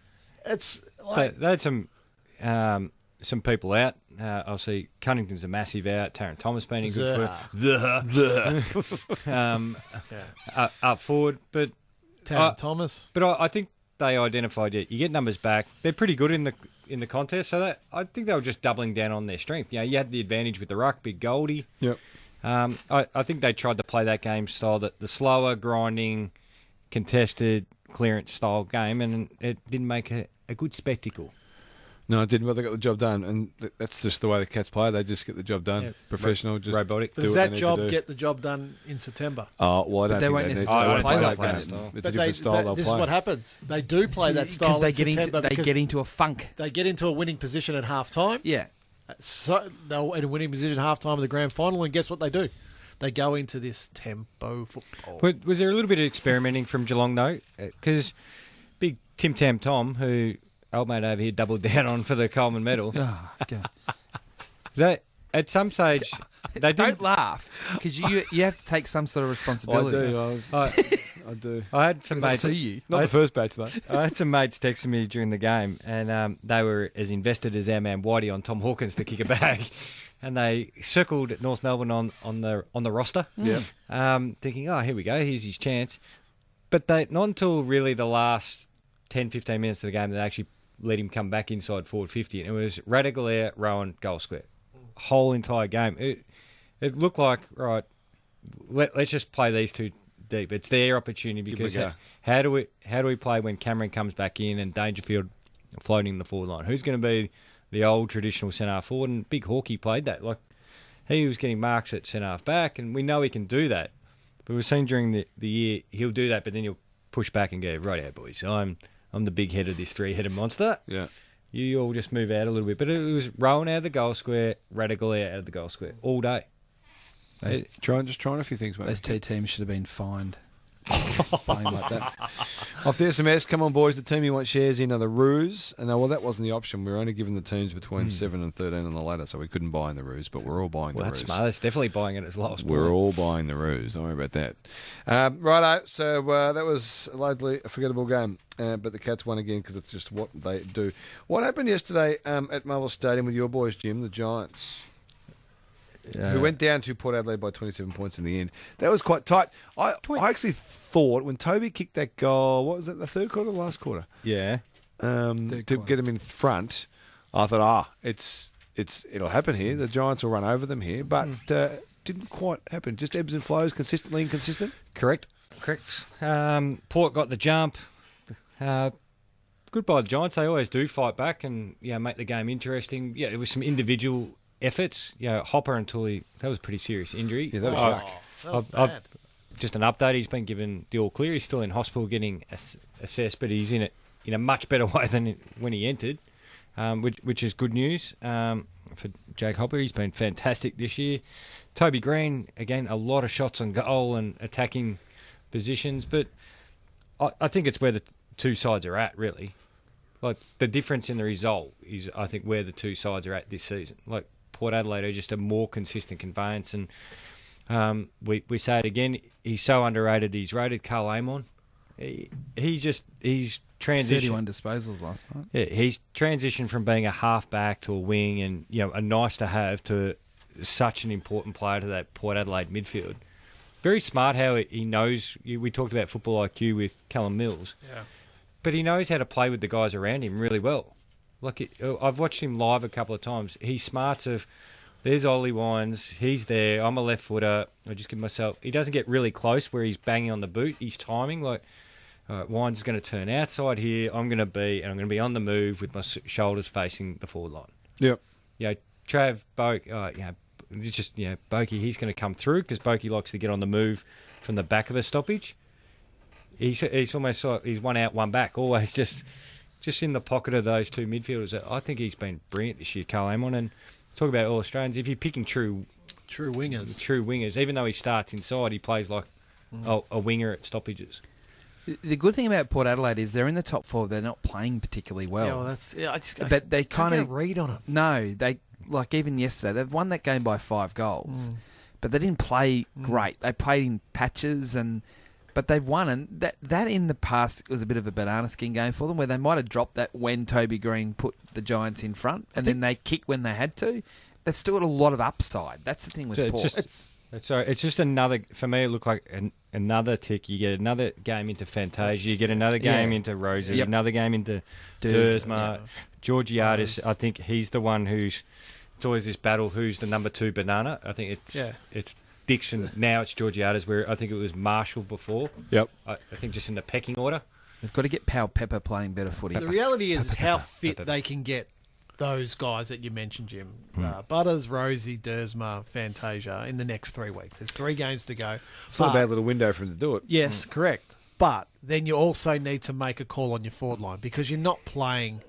It's They, like they had some um, some people out. Uh, obviously, Cunnington's a massive out. Tarrant Thomas being in good Zaha. for um, up, up forward. But Tarrant uh, Thomas. but I, I think they identified it. You get numbers back. They're pretty good in the in the contest. So that I think they were just doubling down on their strength. You know, you had the advantage with the ruck, big Goldie. Yep. Um, I, I think they tried to play that game style, that the slower, grinding, contested, clearance style game, and it didn't make a, a good spectacle. No, it didn't, but they got the job done, and th- that's just the way the Cats play. They just get the job done. Yeah. Professional, just Robotic. do Does what that they need job to do. get the job done in September? Oh, well, I don't But they think won't they need necessarily they won't play that that game. style. It's But a different they, style but they'll this play. is what happens. They do play that style they in get into September they because get into a funk. they get into a winning position at half time. Yeah. So they're in a winning position half time of the grand final, and guess what they do? They go into this tempo football. But was there a little bit of experimenting from Geelong though? Because big Tim Tam Tom, who old mate over here doubled down on for the Coleman medal, Oh, God. they at some stage they Don't didn't. laugh because you you have to take some sort of I responsibility. do. I was, I, I do. I had some mates. See you. Not I- the first batch, though. I had some mates texting me during the game, and um, they were as invested as our man Whitey on Tom Hawkins to kick a bag, and they circled North Melbourne on, on the on the roster. Yeah. Um, thinking, oh, here we go, here's his chance. But they not until really the last ten, fifteen minutes of the game, they actually let him come back inside forward fifty, and it was Radaglia, Rowan, goal square. Whole entire game. It, it looked like, right, let, let's just play these two deep. It's their opportunity Give 'em a because go. how, how do we how do we play when Cameron comes back in and Dangerfield floating in the forward line? Who's going to be the old traditional centre half forward? And Big Hawkey played that. Like he was getting marks at centre half back, and we know he can do that. But we've seen during the, the year he'll do that, but then he'll push back and go, right out, boys. I'm I'm the big head of this three headed monster. Yeah. You all just move out a little bit. But it was Rowan out of the goal square, Radaglia out of the goal square all day. Those, Trying, just trying a few things, mate. those two teams should have been fined. Playing like that. Off the S M S, come on, boys. The team you want shares in are the Roos. And uh, well, that wasn't the option. We were only given the teams between seven and thirteen on the ladder, so we couldn't buy in the Roos, but we're all buying Well, the that's Roos. smart. That's definitely buying it as lowest. We're point. all buying the Roos. Don't worry about that. Um, righto. So uh, that was largely a forgettable game, uh, but the Cats won again because it's just what they do. What happened yesterday um, at Marvel Stadium with your boys, Jim, the Giants? Uh, Who went down to Port Adelaide by twenty-seven points in the end. That was quite tight. I, I actually thought when Toby kicked that goal, what was that, the third quarter or the last quarter? Yeah. Um, Third to quarter. get him in front, I thought, ah, it's it's it'll happen here. The Giants will run over them here, but uh, didn't quite happen. Just ebbs and flows, consistently inconsistent. Correct. Correct. Um, Port got the jump. Uh, good by the Giants. They always do fight back and you know, make the game interesting. Yeah, there was some individual efforts. You know, Hopper until he that was a pretty serious injury. Yeah, that was Uh, yuck. That was I've- I've- bad. Just an update. He's been given the all clear. He's still in hospital getting ass- assessed, but he's in it in a much better way than when he entered, um, which which is good news um, for Jake Hopper. He's been fantastic this year. Toby Green again, a lot of shots on goal and attacking positions, but I, I think it's where the two sides are at really. Like the difference in the result is, I think, where the two sides are at this season. Like Port Adelaide are just a more consistent conveyance, and um, we we say it again. He's so underrated. He's rated Carl Amon. He, he just he's transitioned. thirty-one disposals last night. Yeah, he's transitioned from being a half-back to a wing and, you know, a nice to have to such an important player to that Port Adelaide midfield. Very smart how he knows. We talked about football I Q with Callum Mills. Yeah. But he knows how to play with the guys around him really well. Like it, I've watched him live a couple of times. He's smart of, there's Ollie Wines, he's there, I'm a left footer, I just give myself, he doesn't get really close where he's banging on the boot, he's timing, like, all right, Wines is going to turn outside here, I'm going to be, and I'm going to be on the move with my s- shoulders facing the forward line. Yep. You know, Trav, Boak, uh, you know, it's just, you know, Boakey, he's going to come through because Boakey likes to get on the move from the back of a stoppage. He's, he's almost like he's one out, one back, always just just in the pocket of those two midfielders. I think he's been brilliant this year, Carl Amon. And talk about all Australians, if you're picking true True wingers. true wingers, even though he starts inside, he plays like a, a winger at stoppages. The- The good thing about Port Adelaide is they're in the top four. They're not playing particularly well. yeah, well, that's yeah. I just I but they can't kind get a of read on it. No, they like even yesterday they've won that game by five goals, but they didn't play great. They played in patches and. But they've won, and that that in the past was a bit of a banana skin game for them, where they might have dropped that when Toby Green put the Giants in front, and then they kick when they had to. They've still got a lot of upside. That's the thing with So it's Port. just- It's- It's, sorry, it's just another, for me, it looked like an, another tick. You get another game into Fantasia, you get another game Yeah. into Rosie, Yep. another game into Durs- Dersma. Georgiadis, I think he's the one who's, it's always this battle, who's the number two banana. I think it's Yeah. it's Dixon, now it's Georgiadis, where I think it was Marshall before. Yep. I, I think just in the pecking order. they've got to get Powell Pepper playing better footy. The reality is, is how fit Pepper. they can get those guys that you mentioned, Jim. Hmm. Uh, Butters, Rosie, Dersma, Fantasia in the next three weeks. There's three games to go. It's not a But- bad little window for him to do it. Yes, correct. But then you also need to make a call on your forward line because you're not playing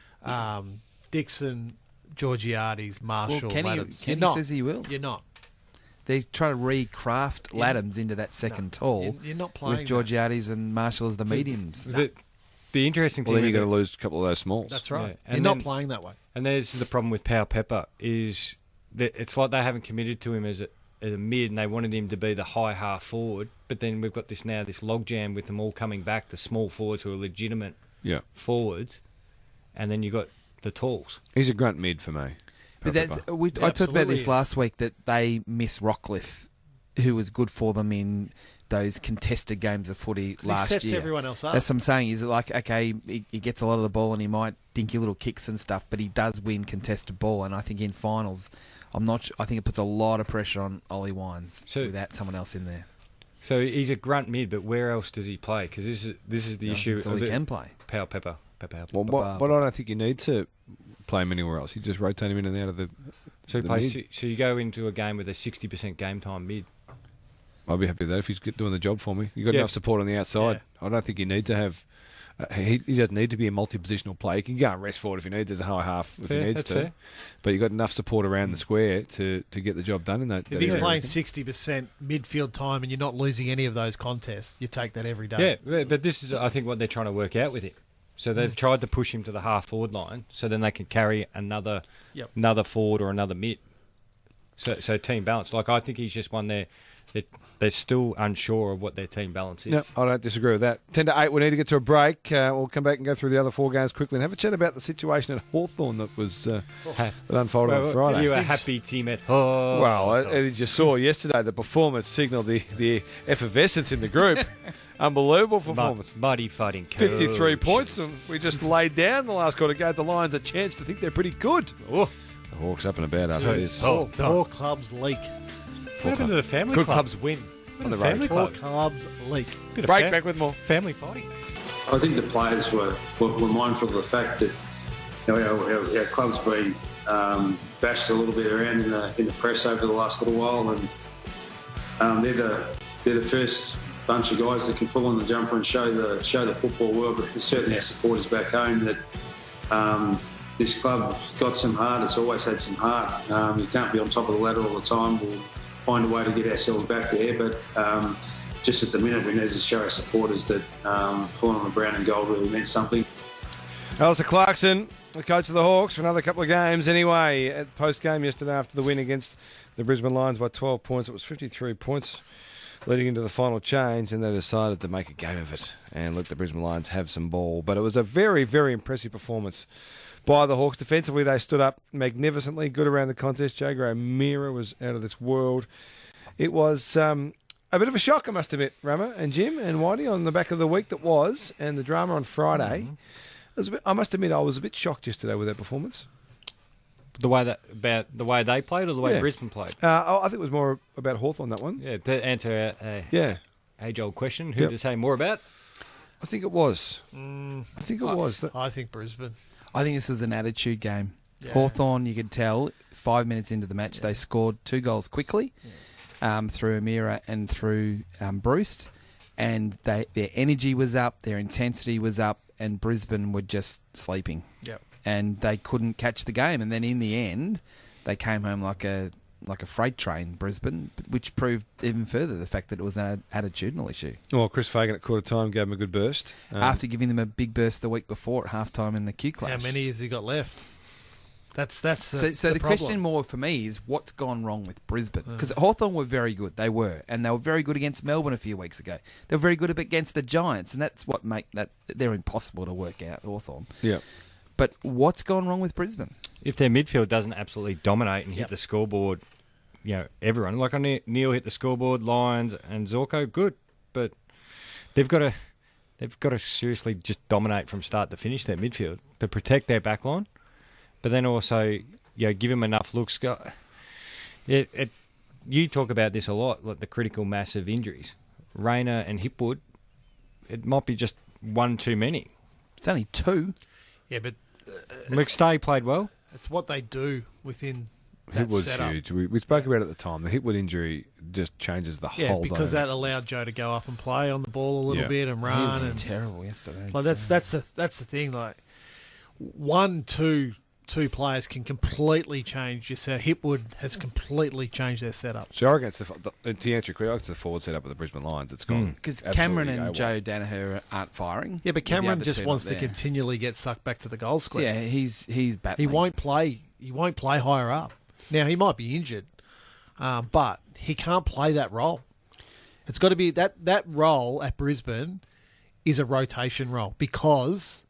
um, Dixon, Georgiades, Marshall, Well, Kenny, Laddams. Kenny you're not. says he will. You're not. They're trying to recraft Laddams into that second tall You're, you're not playing with that. Georgiades and Marshall as the mediums. The, the interesting Well, thing then you've with got to it- lose a couple of those smalls. That's right. Yeah, and You're not then- playing that way. And there's the problem with Powell Pepper is that it's like they haven't committed to him as a, as a mid, and they wanted him to be the high half forward. But then we've got this now, this logjam with them all coming back, the small forwards who are legitimate Yeah. forwards, and then you got the talls. He's a grunt mid for me. But that's, we, Yeah, I talked about absolutely this is. last week that they miss Rockcliffe, who was good for them in those contested games of footy last he sets year. everyone else up. That's what I'm saying. Is it like, okay, he, he gets a lot of the ball and he might dinky little kicks and stuff, but he does win contested ball. And I think in finals, I'm not. I think it puts a lot of pressure on Ollie Wines So- without someone else in there. So he's a grunt mid, but where else does he play? Because this is this is the I issue. think that's all of he the- can play. Power Pepper. Pepper. Pepper. Well, what, what I don't think you need to play him anywhere else. You just rotate him in and out of the. So, he the plays, mid. si- so you go into a game with a sixty percent game time mid. I'll be happy with that if he's get- doing the job for me. You've got Yeah. enough support on the outside. I don't think you need to have. Uh, he, he doesn't need to be a multi-positional player. He can go and rest forward if he needs. There's a high half if Fair, he needs that's to. fair. But you've got enough support around the square to, to get the job done in that. If that he's area. playing sixty percent midfield time and you're not losing any of those contests, you take that every day. Yeah, but- but this is, I think, what they're trying to work out with him. So they've Mm. tried to push him to the half forward line, so then they can carry another, Yep. another forward or another mid. So, so team balance. Like I think he's just one there. They're, they're still unsure of what their team balance is. No, I don't disagree with that. ten to eight, we need to get to a break. Uh, we'll come back and go through the other four games quickly and have a chat about the situation at Hawthorn that was uh, Ha- that unfolded Well, on Friday. You a happy team at home. Well, uh, as you saw yesterday, the performance signalled the, the effervescence in the group. Unbelievable performance. Muddy fighting. fifty-three coach. points, and we just laid down the last quarter, gave the Lions a chance to think they're pretty good. Oh, The Hawks up and about after this. Oh, Four, four clubs leak. what happened to the family Good club? clubs win on the Family road. Four club. clubs leak. Bit of Break fam- back with more. family fighting. I think the players were, were, were mindful of the fact that you know, our, our, our club's been um, bashed a little bit around in the in the press over the last little while, and um, they're the they're the first bunch of guys that can pull on the jumper and show the show the football world, but certainly our supporters back home that um, this club got some heart. It's always had some heart. Um, you can't be on top of the ladder all the time. We'll find a way to get ourselves back there, but. Um, Just at the minute, we need to show our supporters that um, pulling on the brown and gold really meant something. Alistair Clarkson, the coach of the Hawks, for another couple of games anyway. At post-game yesterday after the win against the Brisbane Lions by twelve points, it was fifty-three points leading into the final change, and they decided to make a game of it and let the Brisbane Lions have some ball. But it was a very, very impressive performance by the Hawks. Defensively, they stood up magnificently, good around the contest. Jago O'Meara was out of this world. It was... Um, A bit of a shock, I must admit, Rama and Jim and Whitey, on the back of the week that was and the drama on Friday. Mm-hmm. It was a bit, I must admit, I was a bit shocked yesterday with that performance. The way that about the way they played, or the way Yeah. Brisbane played. Uh, oh, I think it was more about Hawthorn, that one. Yeah, to answer a, a Yeah, age-old question, who Yep. to say more about? I think it was. Mm, I think it was. That, I think Brisbane. I think this was an attitude game. Yeah. Hawthorn, you could tell, five minutes into the match, they scored two goals quickly um, through Amira and through um, Bruce, and they, their energy was up, their intensity was up, and Brisbane were just sleeping. Yep. And they couldn't catch the game. And then in the end, they came home like a like a freight train, Brisbane, which proved even further the fact that it was an attitudinal issue. well, Chris Fagan at quarter time gave him a good burst. Um, After giving them a big burst the week before at halftime in the Q clash. How many has he got left? That's that's the, So, so the, problem. question more for me is what's gone wrong with Brisbane? Because Hawthorn were very good, they were, and they were very good against Melbourne a few weeks ago. They were very good against the Giants, and that's what make that they're impossible to work out. Hawthorn, yeah. but what's gone wrong with Brisbane? If their midfield doesn't absolutely dominate and hit Yep. the scoreboard, you know, everyone, like I ne- Neil hit the scoreboard, Lions and Zorko, good, but they've got to they've got to seriously just dominate from start to finish their midfield to protect their backline, but then also, you know, give them enough looks. Go, it, it, you talk about this a lot, like the critical mass of injuries. Rayner and Hipwood, it might be just one too many. It's only two. Yeah, but uh, it's, McStay played well. it's what they do within that Hit was setup. huge. We, we spoke about it at the time. The Hitwood injury just changes the Yeah, whole because dynamic. that allowed Joe to go up and play on the ball a little Yeah. bit and He run. was And terrible yesterday. like that's that's the that's the thing. Like one, two, two players can completely change your set. Hipwood has completely changed their setup. So I reckon it's the, the, to answer your question, it's the forward setup of the Brisbane Lions. It's gone. Because absolutely Cameron and A one. Joe Danaher aren't firing. Yeah, but with the Cameron other just two wants not to there. continually get sucked back to the goal square. Yeah, he's he's he battling. won't play. He won't play higher up. Now he might be injured, um, but he can't play that role. It's got to be that that role at Brisbane is a rotation role because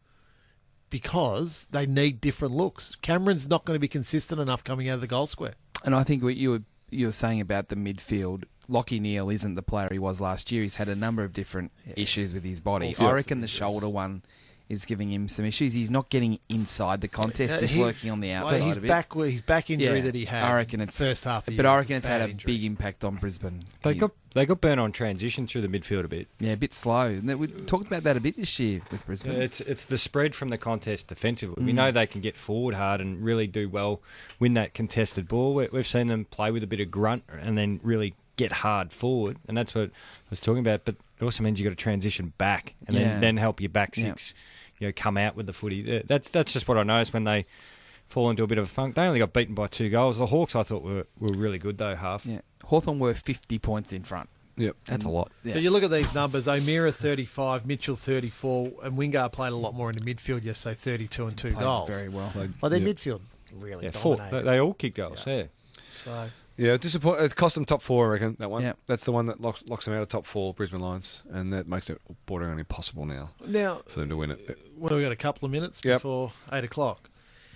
because they need different looks. Cameron's not going to be consistent enough coming out of the goal square. And I think what you were you were saying about the midfield, Lachie Neale isn't the player he was last year. He's had a number of different yeah. issues with his body. All I reckon the shoulder one is giving him some issues. He's not getting inside the contest. Uh, he's he, working on the outside his a bit. Back, his back injury yeah, that he had I reckon it's, first half of the But year I reckon it's had a injury. big impact on Brisbane. They He's- got they got burnt on transition through the midfield a bit. Yeah, a bit slow. And we talked about that a bit this year with Brisbane. Yeah, it's it's the spread from the contest defensively. We Mm. know they can get forward hard and really do well, win that contested ball. We- We've seen them play with a bit of grunt and then really get hard forward, and that's what I was talking about. But it also means you've got to transition back and Yeah. then, then help your back Yeah. six, you know, come out with the footy. That's that's just what I noticed when they fall into a bit of a funk. They only got beaten by two goals. The Hawks, I thought, were were really good though. Half. Yeah, Hawthorn were fifty points in front. Yep. That's a lot. Yeah. But you look at these numbers: O'Meara thirty-five, Mitchell thirty-four, and Wingard played a lot more in the midfield yesterday, thirty-two and two Played goals. very well. Like their Yep. midfield really Yeah, four. dominated. They, they all kicked goals. Yeah. So Yeah, disappoint. It cost them top four, I reckon, that one. Yeah. That's the one that locks, locks them out of top four, Brisbane Lions, and that makes it borderline impossible now now, for them to win it. what do we got? A couple of minutes Yep. before eight o'clock.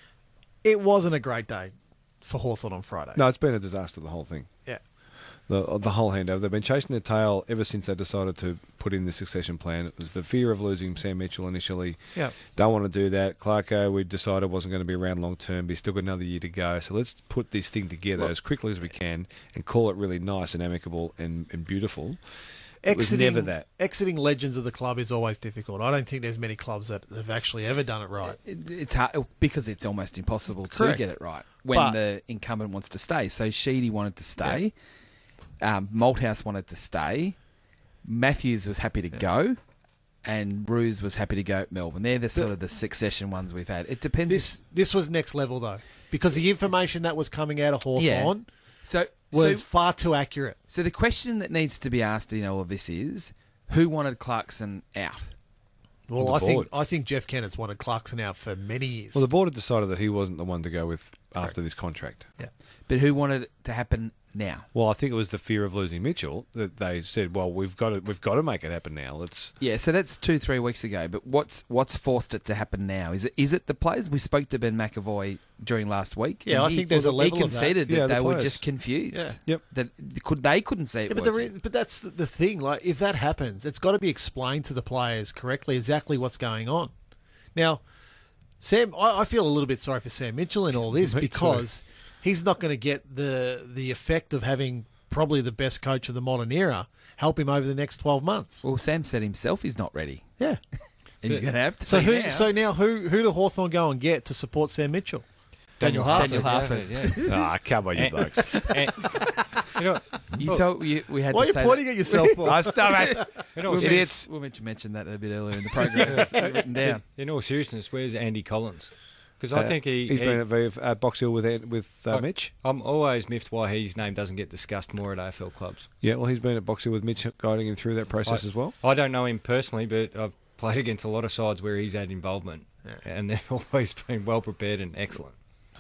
It wasn't a great day for Hawthorn on Friday. No, it's been a disaster, the whole thing. Yeah. The the whole handover. They've been chasing their tail ever since they decided to put in the succession plan. It was the fear of losing Sam Mitchell initially. Yeah. Don't want to do that. Clarko, we decided wasn't going to be around long term, but he's still got another year to go. So let's put this thing together Look, as quickly as we can and call it really nice and amicable and, and beautiful. It was Exiting, never that. exiting legends of the club is always difficult. I don't think there's many clubs that have actually ever done it right. It, it's hard because it's almost impossible Correct. to get it right when But- the incumbent wants to stay. So Sheedy wanted to stay. Um, Malthouse wanted to stay. Matthews was happy to go. And Ruse was happy to go at Melbourne. They're the sort of the succession ones we've had. It depends. This this was next level though, because the information that was coming out of Hawthorn Yeah. so, was so, far too accurate. so the question that needs to be asked in all of this is, who wanted Clarkson out? Well, the I think board. I think Jeff Kennett's wanted Clarkson out for many years. Well, the board had decided that he wasn't the one to go with after this contract. yeah. But who wanted it to happen now? Well, I think it was the fear of losing Mitchell that they said, "Well, we've got to, we've got to make it happen now." Let's. Yeah, so that's two, three weeks ago. But what's what's forced it to happen now? Is it is it the players? We spoke to Ben McAvoy during last week. Yeah, and I he- think there's a he level of that. conceded that, Yeah, the they were players. just confused. Yeah. Yep. That could they couldn't see it. Yeah, but, the working. re- but that's the thing. Like, if that happens, it's got to be explained to the players correctly exactly what's going on. Now, Sam, I, I feel a little bit sorry for Sam Mitchell in all this Me too. because he's not going to get the the effect of having probably the best coach of the modern era help him over the next twelve months. Well, Sam said himself he's not ready, Yeah. and he's going to have to. So be who? now. So now who? Who do Hawthorn go and get to support Sam Mitchell? Daniel Daniel Harford. Harford. Yeah. Ah, come on, you Eh. blokes. And, you know, you told you, we had Why are to you say pointing that. at yourself for? Ah, stop it. in all We'll seriousness- Idiots. We'll meant to mention that a bit earlier in the program. It's written down. In all seriousness, where's Andy Collins? Because I Uh, think he. he's he- been at, Viv- at Box Hill with Ant- with uh, I- Mitch. I'm always miffed why his name doesn't get discussed more at A F L clubs. Yeah, well, he's been at Box Hill with Mitch, guiding him through that process I- as well. I don't know him personally, but I've played against a lot of sides where he's had involvement, and they've always been well prepared and excellent.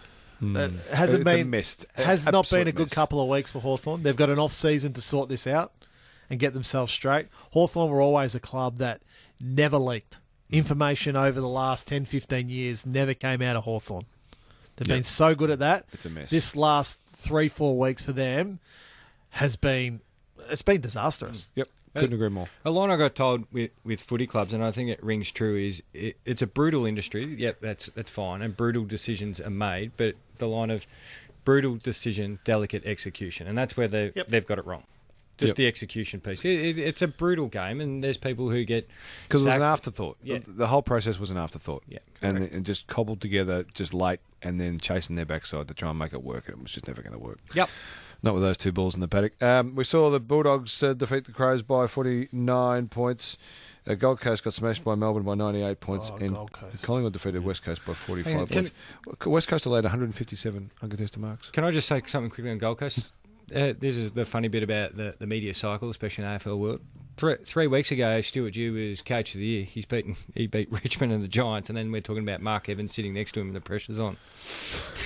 It hasn't It's a been mess. has not Absolute been a good mess. couple of weeks for Hawthorn. They've got an off season to sort this out and get themselves straight. Hawthorn were always a club that never leaked. Information over the last ten, fifteen years never came out of Hawthorn. They've Yep. been so good at that. It's a mess. This last three, four weeks for them has been it's been disastrous. Yep, couldn't agree more. A line I got told with, with footy clubs, and I think it rings true, is it, it's a brutal industry. Yep, that's that's fine, and brutal decisions are made. But the line of brutal decision, delicate execution, and that's where they Yep. they've got it wrong. Just Yep. the execution piece. It, it, it's a brutal game, and there's people who get Because it was an sacked. afterthought. Yeah. The, the whole process was an afterthought. Yeah, and, correct. and just cobbled together just late and then chasing their backside to try and make it work. It was just never going to work. Yep. Not with those two balls in the paddock. Um, we saw the Bulldogs uh, defeat the Crows by forty-nine points. Uh, Gold Coast got smashed by Melbourne by ninety-eight points. Oh, and Gold Coast. Collingwood defeated West Coast by Hang on, forty-five can- points. West Coast allowed one hundred fifty-seven uncontested marks. Can I just say something quickly on Gold Coast? Uh, this is the funny bit about the, the media cycle, especially in A F L world. Three, three weeks ago, Stuart Dew was coach of the year. He's beaten he beat Richmond and the Giants, and then we're talking about Mark Evans sitting next to him and the pressure's on.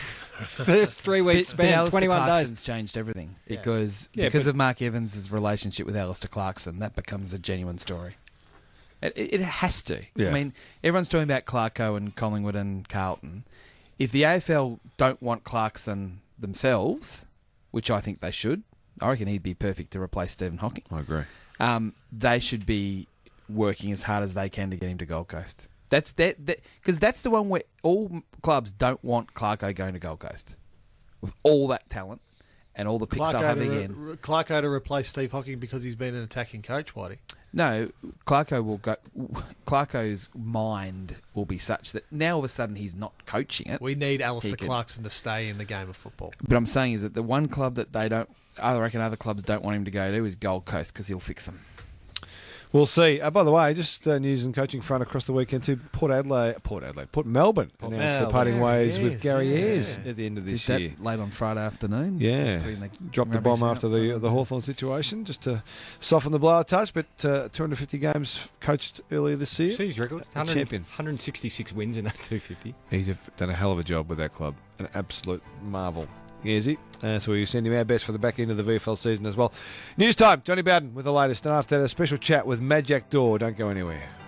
First three weeks But, but span, Alistair twenty-one Clarkson's days. changed everything because Yeah, because but- of Mark Evans' relationship with Alistair Clarkson. That becomes a genuine story. It, it, it has to. Yeah. I mean, everyone's talking about Clarko and Collingwood and Carlton. If the A F L don't want Clarkson themselves, which I think they should, I reckon he'd be perfect to replace Stephen Hocking. I agree. Um, they should be working as hard as they can to get him to Gold Coast. That's that because that's the one where all clubs don't want Clarko going to Gold Coast with all that talent and all the picks they'll have Clarko to, again. re- Clarko to replace Steve Hocking because he's been an attacking coach, Whitey. No, Clarko will go. Clarko's mind will be such that now all of a sudden he's not coaching it. We need Alistair He could- Clarkson to stay in the game of football. But I'm saying is that the one club that they don't, I reckon other clubs don't want him to go to is Gold Coast because he'll fix them. We'll see. Uh, by the way, just uh, news and coaching front across the weekend too. Port Adelaide, Port Adelaide, Port Melbourne Port announced Melbourne. the parting Gary ways with Ayres, Gary yeah. Ayres at the end of this Did year. that late on Friday afternoon. Yeah, Putting the dropped the rubbish bomb out, after the so- the Hawthorn situation just to soften the blow a touch. But uh, two hundred fifty games coached earlier this year. See his record. A one hundred, champion. one hundred sixty-six wins in that two fifty. He's a, done a hell of a job with that club. An absolute marvel. Is he? Uh, so we send him our best for the back end of the V F L season as well. News time. Johnny Bowden with the latest. And after that, a special chat with Majak Daw. Don't go anywhere.